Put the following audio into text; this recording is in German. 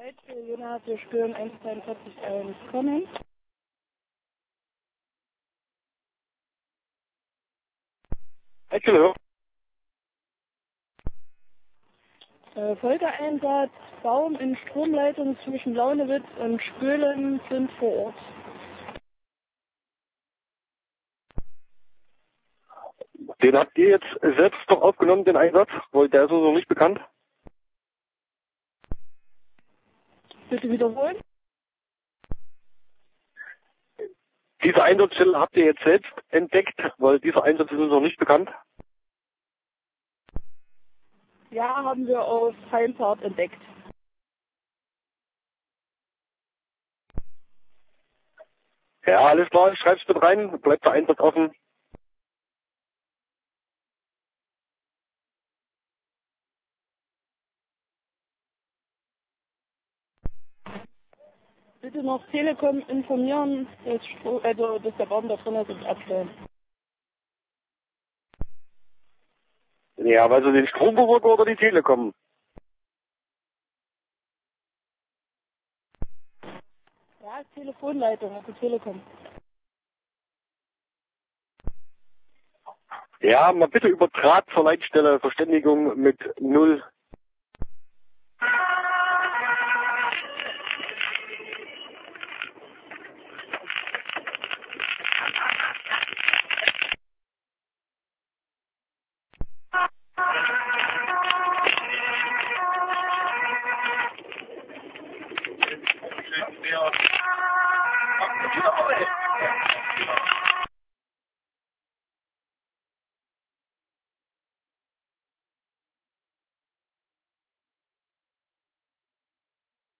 Deutsche Jonas, wir spüren 142 kommen. Hallo. Folgeeinsatz, Baum in Stromleitung zwischen Launewitz und Spölen sind vor Ort. Den habt ihr jetzt selbst doch aufgenommen, den Einsatz? Weil der ist uns noch nicht bekannt. Bitte wiederholen. Diese Einsatzstelle habt ihr jetzt selbst entdeckt, weil dieser Einsatz ist uns noch nicht bekannt. Ja, haben wir auf Heimfahrt entdeckt. Ja, alles klar, ich schreib's mit rein, bleibt der Einsatz offen. Bitte noch Telekom informieren, dass der Baum da drin ist und abstellen. Ja, also den Stromversorger oder die Telekom? Ja, Telefonleitung, also Telekom. Ja, mal bitte über Draht zur Leitstelle, Verständigung mit 0. Ja.